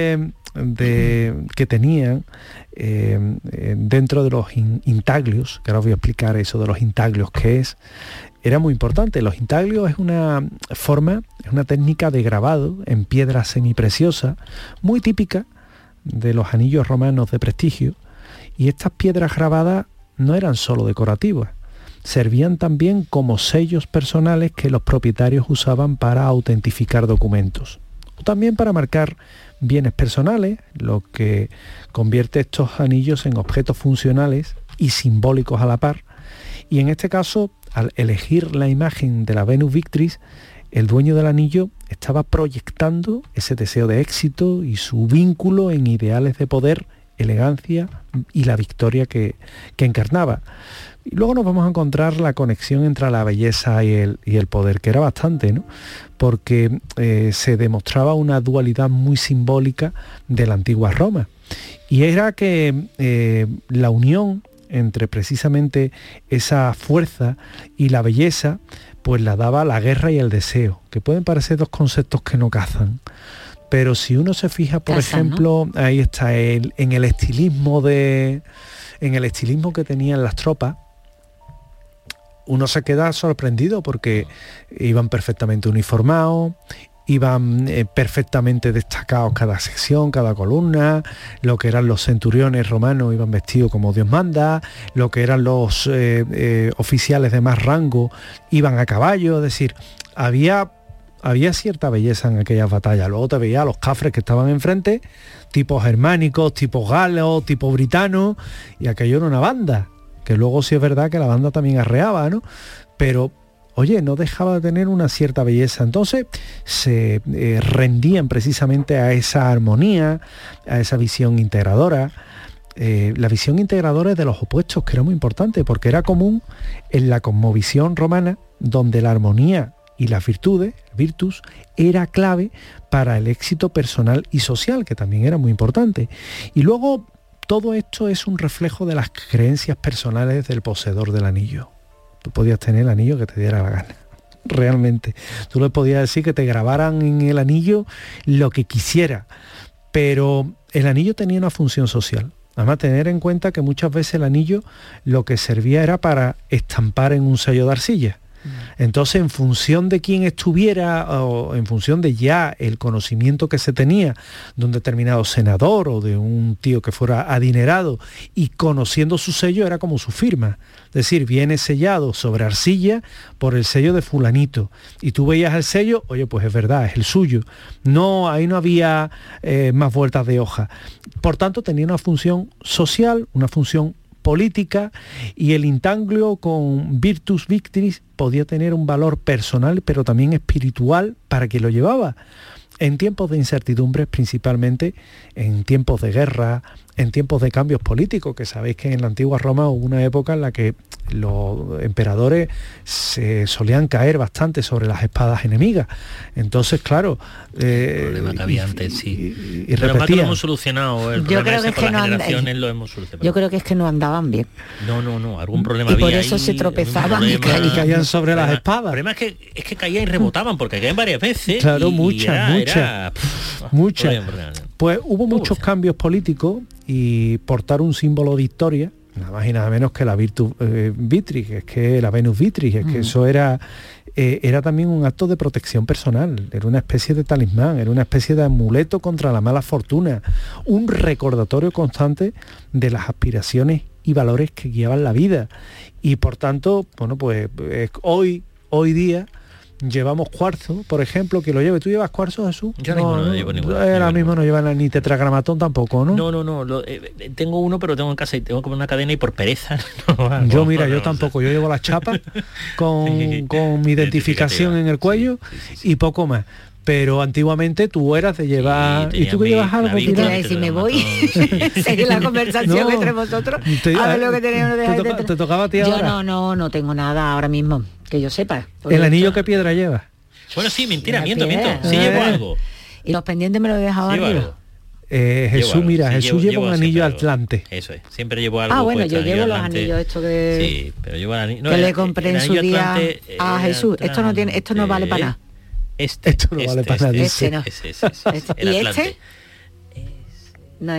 que tenían dentro de los intaglios, que ahora os voy a explicar eso de los intaglios qué es, era muy importante. Los intaglios es una técnica de grabado en piedra semipreciosa, muy típica de los anillos romanos de prestigio, y estas piedras grabadas no eran solo decorativas, servían también como sellos personales que los propietarios usaban para autentificar documentos, o también para marcar bienes personales, lo que convierte estos anillos en objetos funcionales y simbólicos a la par. Y en este caso, al elegir la imagen de la Venus Victrix, el dueño del anillo estaba proyectando ese deseo de éxito y su vínculo en ideales de poder, elegancia y la victoria que encarnaba. Y luego nos vamos a encontrar la conexión entre la belleza y el poder, que era bastante, ¿no? Porque se demostraba una dualidad muy simbólica de la antigua Roma. Y era que la unión entre precisamente esa fuerza y la belleza, pues la daba la guerra y el deseo, que pueden parecer dos conceptos que no cazan. Pero si uno se fija, por ejemplo, ¿no? Ahí está en el estilismo que tenían las tropas, uno se queda sorprendido porque iban perfectamente uniformados, iban perfectamente destacados cada sección, cada columna, lo que eran los centuriones romanos iban vestidos como Dios manda, lo que eran los oficiales de más rango iban a caballo, es decir, había cierta belleza en aquellas batallas. Luego te veía a los cafres que estaban enfrente, tipos germánicos, tipos galos, tipos britanos, y aquello era una banda, que luego sí es verdad que la banda también arreaba, ¿no? Pero, oye, no dejaba de tener una cierta belleza. Entonces se rendían precisamente a esa armonía, a esa visión integradora. La visión integradora es de los opuestos, que era muy importante, porque era común en la cosmovisión romana, donde la armonía y las virtudes, virtus, era clave para el éxito personal y social, que también era muy importante. Y luego todo esto es un reflejo de las creencias personales del poseedor del anillo. Tú podías tener el anillo que te diera la gana, realmente. Tú le podías decir que te grabaran en el anillo lo que quisiera, pero el anillo tenía una función social. Además, tener en cuenta que muchas veces el anillo lo que servía era para estampar en un sello de arcilla. Es Entonces, en función de quién estuviera, o en función de ya el conocimiento que se tenía de un determinado senador o de un tío que fuera adinerado, y conociendo su sello, era como su firma. Es decir, viene sellado sobre arcilla por el sello de fulanito. Y tú veías el sello, oye, pues es verdad, es el suyo. No, ahí no había más vueltas de hoja. Por tanto, tenía una función social, una función política, y el intanglio con Virtus Victris podía tener un valor personal, pero también espiritual para quien lo llevaba. En tiempos de incertidumbres, principalmente en tiempos de guerra, en tiempos de cambios políticos, que sabéis que en la antigua Roma hubo una época en la que los emperadores se solían caer bastante sobre las espadas enemigas. Entonces, claro, el problema que había antes, sí. Y pero más que lo hemos solucionado, el problema ese por las generaciones lo hemos solucionado. Yo creo que es que no andaban bien. No, algún problema y había. Por eso se tropezaban y caían sobre las espadas. El problema es que caían y rebotaban, porque caían varias veces. Claro, muchas. Pues hubo muchos cambios políticos, y portar un símbolo de historia, nada más y nada menos que la Virtus Vitris, es que la Venus Vitris, es que eso era también un acto de protección personal, era una especie de talismán, era una especie de amuleto contra la mala fortuna, un recordatorio constante de las aspiraciones y valores que guiaban la vida. Y por tanto, bueno, pues hoy día llevamos cuarzo, por ejemplo, que lo lleve. ¿Tú llevas cuarzo, Jesús? Yo no llevo ninguno. Ahora mismo no llevan ni tetragramatón tampoco, ¿no? No. Tengo uno, pero tengo en casa y tengo como una cadena, y por pereza. Yo tampoco. Yo llevo las chapas con mi identificación en el cuello y poco más. Pero antiguamente tú eras de llevar... ¿Y tú que llevas algo? Si me voy, seguir la conversación entre vosotros, a ver lo que tenemos. ¿Te tocaba a ti ahora? Yo no tengo nada ahora mismo, que yo sepa. ¿El anillo qué piedra lleva? Bueno, sí, mentira, miento. Sí llevo algo. ¿Y los pendientes me lo he dejado arriba? Jesús, Jesús lleva un anillo Atlante. Eso es, siempre llevo algo. Bueno, yo llevo los anillos estos que... Sí, pero llevo el anillo... que le compré en su día a Jesús. Esto no vale para nada. Esto no vale para nada. ¿Y este? No.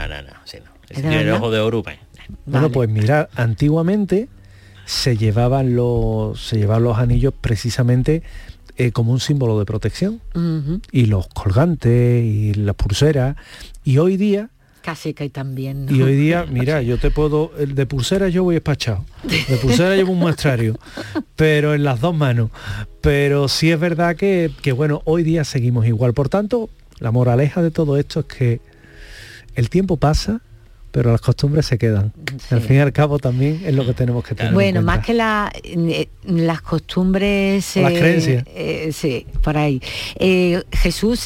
Tiene el ojo de orupa. Bueno, pues mirad, antiguamente se llevaban los anillos precisamente como un símbolo de protección, y los colgantes y las pulseras, y hoy día casi que también, ¿no? Y hoy día, mira, yo te puedo... El de pulsera yo voy despachado. De pulsera llevo un muestrario, pero en las dos manos. Pero sí es verdad que bueno, hoy día seguimos igual. Por tanto, la moraleja de todo esto es que el tiempo pasa, pero las costumbres se quedan. Sí. Al fin y al cabo también es lo que tenemos que tener en cuenta. Más que las costumbres... las creencias. Sí, por ahí. Jesús...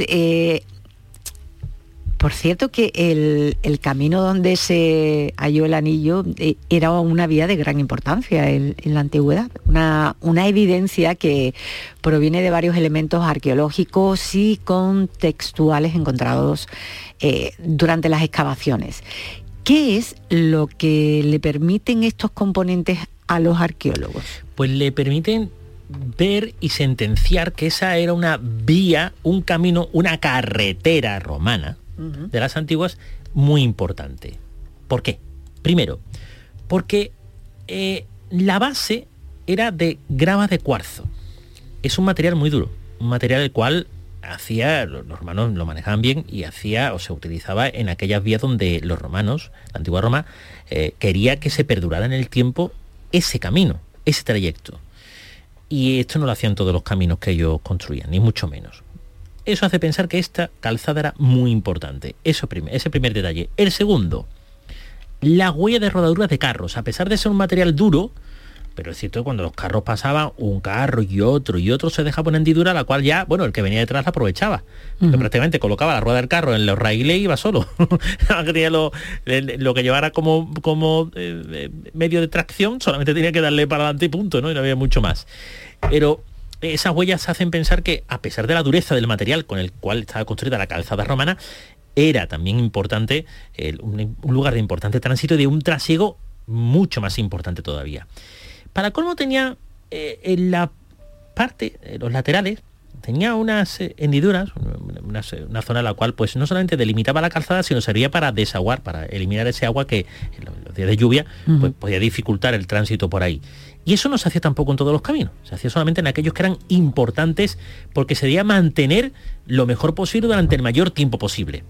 Por cierto que el camino donde se halló el anillo era una vía de gran importancia en la antigüedad, una evidencia que proviene de varios elementos arqueológicos y contextuales encontrados durante las excavaciones. ¿Qué es lo que le permiten estos componentes a los arqueólogos? Pues le permiten ver y sentenciar que esa era una vía, un camino, una carretera romana de las antiguas muy importante. ¿Por qué? Primero, porque la base era de gravas de cuarzo. Es un material muy duro, un material el cual los romanos lo manejaban bien y se utilizaba en aquellas vías donde los romanos, la antigua Roma, quería que se perdurara en el tiempo ese camino, ese trayecto. Y esto no lo hacían todos los caminos que ellos construían, ni mucho menos. Eso hace pensar que esta calzada era muy importante. Ese primer detalle. El segundo, la huella de rodaduras de carros. A pesar de ser un material duro, pero es cierto que cuando los carros pasaban, un carro y otro se dejaba una hendidura, la cual ya, el que venía detrás la aprovechaba. Porque prácticamente colocaba la rueda del carro en los raíles y iba solo. Que tenía lo que llevara como medio de tracción, solamente tenía que darle para adelante y punto, ¿no? Y no había mucho más. Pero esas huellas hacen pensar que, a pesar de la dureza del material con el cual estaba construida la calzada romana, era también importante, un lugar de importante tránsito y de un trasiego mucho más importante todavía. Para colmo tenía en la parte, los laterales, tenía unas hendiduras, una zona en la cual pues no solamente delimitaba la calzada, sino servía para desaguar, para eliminar ese agua que en los días de lluvia pues podía dificultar el tránsito por ahí. Y eso no se hacía tampoco en todos los caminos, se hacía solamente en aquellos que eran importantes, porque se debía mantener lo mejor posible durante el mayor tiempo posible.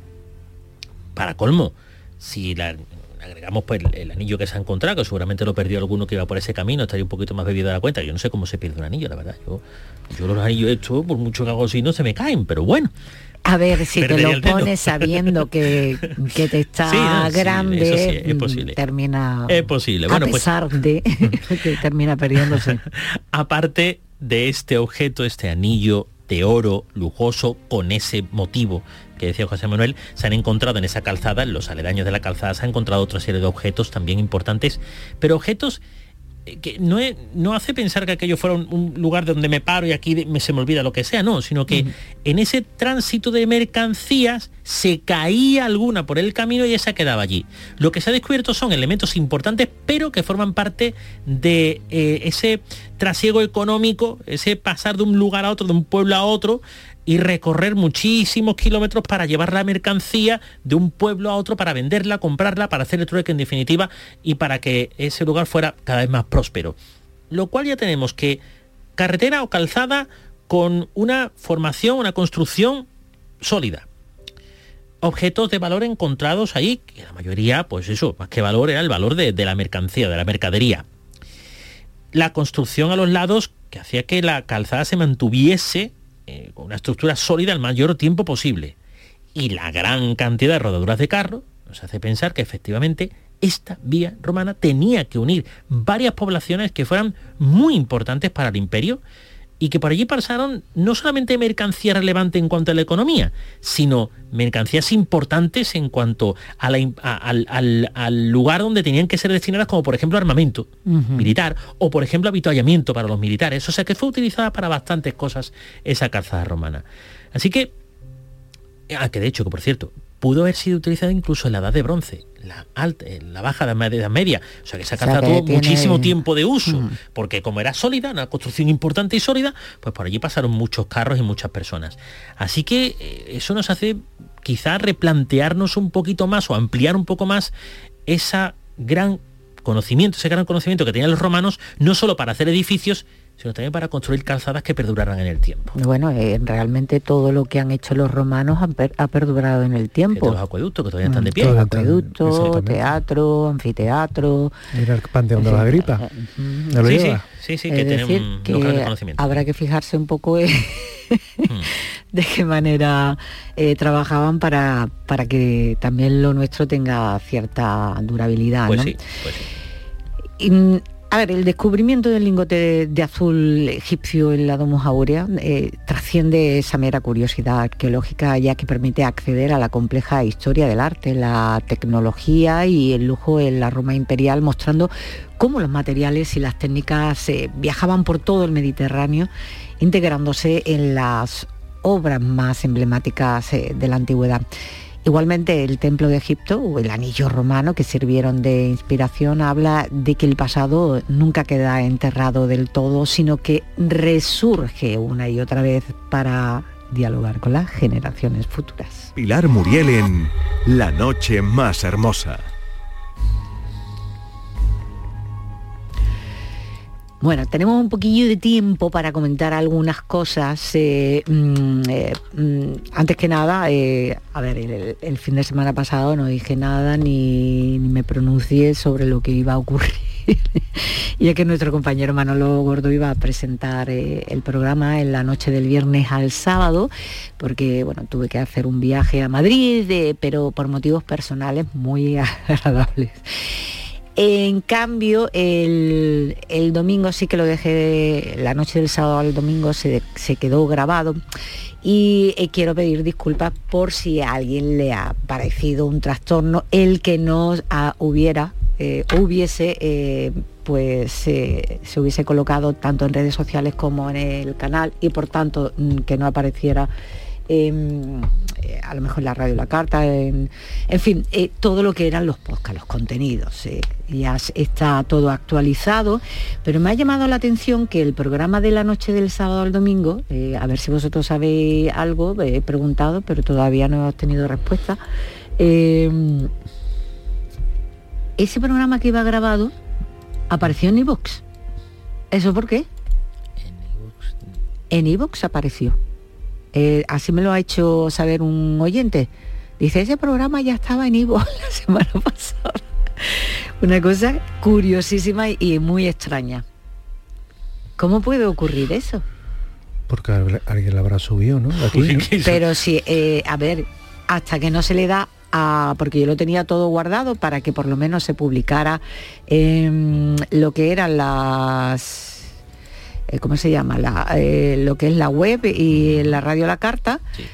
Para colmo, si agregamos pues el anillo que se ha encontrado, que seguramente lo perdió alguno que iba por ese camino, estaría un poquito más bebido de la cuenta. Yo no sé cómo se pierde un anillo, la verdad. Yo los anillos estos, por mucho que hago así, no se me caen, pero bueno. A ver, si te lo pones sabiendo que te está grande, sí, es posible. Termina... Es posible. Bueno, a pesar de que termina perdiéndose. Aparte de este objeto, este anillo de oro lujoso con ese motivo que decía José Manuel, se han encontrado en esa calzada, en los aledaños de la calzada, se han encontrado otra serie de objetos también importantes, pero objetos que no hace pensar que aquello fuera un lugar donde me paro y aquí se me olvida lo que sea, no, sino que en ese tránsito de mercancías se caía alguna por el camino y esa quedaba allí. Lo que se ha descubierto son elementos importantes, pero que forman parte de ese trasiego económico, ese pasar de un lugar a otro, de un pueblo a otro, y recorrer muchísimos kilómetros para llevar la mercancía de un pueblo a otro, para venderla, comprarla, para hacer el trueque en definitiva, y para que ese lugar fuera cada vez más próspero. Lo cual ya tenemos que carretera o calzada con una formación, una construcción sólida. Objetos de valor encontrados ahí, que la mayoría, pues eso, más que valor, era el valor de la mercancía, de la mercadería. La construcción a los lados, que hacía que la calzada se mantuviese con una estructura sólida el mayor tiempo posible, y la gran cantidad de rodaduras de carro nos hace pensar que efectivamente esta vía romana tenía que unir varias poblaciones que fueran muy importantes para el imperio, y que por allí pasaron no solamente mercancía relevante en cuanto a la economía, sino mercancías importantes en cuanto a al lugar donde tenían que ser destinadas, como por ejemplo armamento militar, o por ejemplo avituallamiento para los militares. O sea que fue utilizada para bastantes cosas esa calzada romana. Así que, que de hecho, que por cierto, pudo haber sido utilizada incluso en la Edad de Bronce, la baja de la Edad Media. O sea que esa calzada tuvo muchísimo tiempo de uso, porque como era sólida, una construcción importante y sólida, pues por allí pasaron muchos carros y muchas personas. Así que eso nos hace quizá replantearnos un poquito más o ampliar un poco más ese gran conocimiento que tenían los romanos, no solo para hacer edificios, sino también para construir calzadas que perduraran en el tiempo. Bueno, realmente todo lo que han hecho los romanos ha perdurado en el tiempo. Los acueductos que todavía están de pie. Acueducto, teatro, anfiteatro. Mira el Panteón de la Agripa. Sí, que tienen unos grandes conocimientos. Habrá que fijarse un poco de qué manera trabajaban para que también lo nuestro tenga cierta durabilidad. Pues ¿no? Sí. A ver, el descubrimiento del lingote de azul egipcio en la Domus Aurea trasciende esa mera curiosidad arqueológica, ya que permite acceder a la compleja historia del arte, la tecnología y el lujo en la Roma imperial, mostrando cómo los materiales y las técnicas viajaban por todo el Mediterráneo, integrándose en las obras más emblemáticas de la antigüedad. Igualmente, el templo de Egipto o el anillo romano, que sirvieron de inspiración, habla de que el pasado nunca queda enterrado del todo, sino que resurge una y otra vez para dialogar con las generaciones futuras. Pilar Muriel en La Noche Más Hermosa. Bueno, tenemos un poquillo de tiempo para comentar algunas cosas. Antes que nada, a ver, el fin de semana pasado no dije nada ni me pronuncié sobre lo que iba a ocurrir. Ya que nuestro compañero Manolo Gordo iba a presentar el programa en la noche del viernes al sábado, porque bueno, tuve que hacer un viaje a Madrid, pero por motivos personales muy agradables. En cambio, el domingo sí que lo dejé, la noche del sábado al domingo se quedó grabado, y quiero pedir disculpas por si a alguien le ha parecido un trastorno el que no se hubiese colocado tanto en redes sociales como en el canal, y por tanto que no apareciera a lo mejor la radio La Carta, en fin, todo lo que eran los podcasts, los contenidos. Ya está todo actualizado, pero me ha llamado la atención que el programa de la noche del sábado al domingo, a ver si vosotros sabéis algo, he preguntado, pero todavía no he obtenido respuesta. Ese programa que iba grabado apareció en iVoox. ¿Eso por qué? En iVoox apareció. Así me lo ha hecho saber un oyente. Dice, ese programa ya estaba en iVoox la semana pasada. Una cosa curiosísima y muy extraña. ¿Cómo puede ocurrir eso? Porque alguien la habrá subido, ¿no? Aquí, ¿no? Pero sí, a ver, hasta que no se le da porque yo lo tenía todo guardado para que por lo menos se publicara lo que eran las... ¿cómo se llama? Lo que es la web y la radio La Carta. Sí.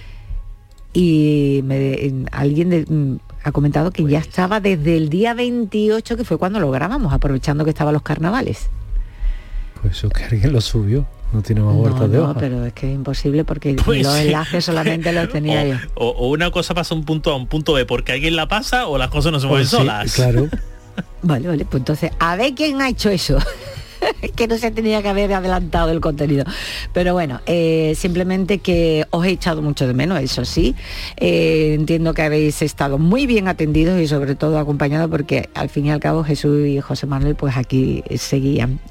Y alguien ha comentado que ya estaba desde el día 28, que fue cuando lo grabamos, aprovechando que estaban los carnavales. Pues eso que alguien lo subió. No tiene más vueltas de hoja. No, pero es que es imposible porque pues los enlaces solamente los tenía yo. O una cosa pasa un punto A un punto B porque alguien la pasa o las cosas no se mueven solas. Claro. Vale, pues entonces, a ver quién ha hecho eso. Que no se tenía que haber adelantado el contenido. Pero bueno, simplemente que os he echado mucho de menos, eso sí. Entiendo que habéis estado muy bien atendidos y sobre todo acompañados porque al fin y al cabo Jesús y José Manuel pues aquí seguían.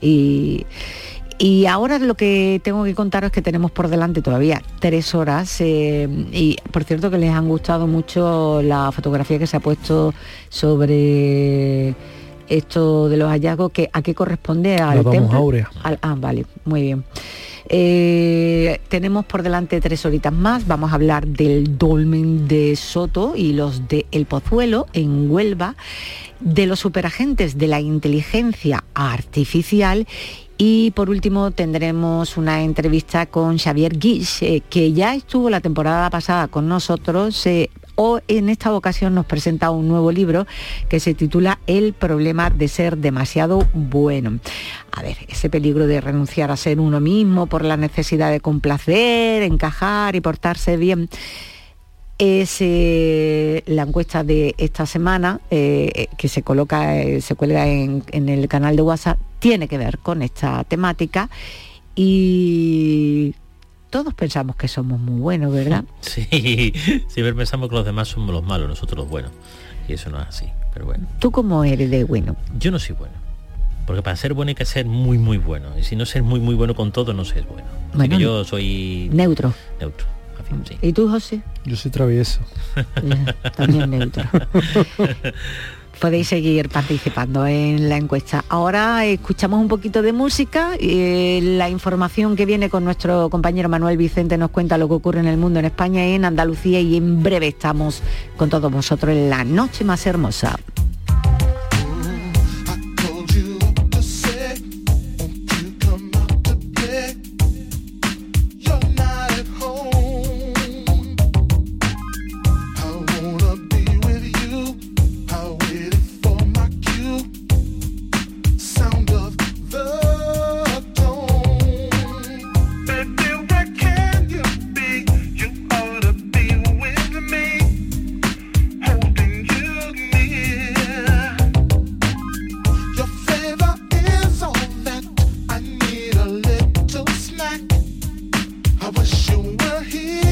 Y ahora lo que tengo que contaros es que tenemos por delante todavía 3 horas y por cierto que les han gustado mucho la fotografía que se ha puesto sobre esto de los hallazgos, que ¿a qué corresponde? Al templo áurea. Vale, muy bien. Tenemos por delante 3 horitas más. Vamos a hablar del dolmen de Soto y los de El Pozuelo en Huelva, de los superagentes de la inteligencia artificial. Y por último tendremos una entrevista con Xavier Guix, que ya estuvo la temporada pasada con nosotros. O en esta ocasión nos presenta un nuevo libro que se titula El problema de ser demasiado bueno. A ver, ese peligro de renunciar a ser uno mismo por la necesidad de complacer, encajar y portarse bien. Es la encuesta de esta semana que se cuelga en el canal de WhatsApp, tiene que ver con esta temática y todos pensamos que somos muy buenos, ¿verdad? Sí, siempre pensamos que los demás somos los malos, nosotros los buenos, y eso no es así, pero bueno. ¿Tú cómo eres de bueno? Yo no soy bueno, porque para ser bueno hay que ser muy muy bueno, y si no ser muy muy bueno con todo no se es bueno. Así que yo soy... Neutro. Sí. ¿Y tú, José? Yo soy travieso. También neutro. Podéis seguir participando en la encuesta. Ahora escuchamos un poquito de música. La información que viene con nuestro compañero Manuel Vicente nos cuenta lo que ocurre en el mundo, en España y en Andalucía, y en breve estamos con todos vosotros en La Noche Más Hermosa. I wish you were here.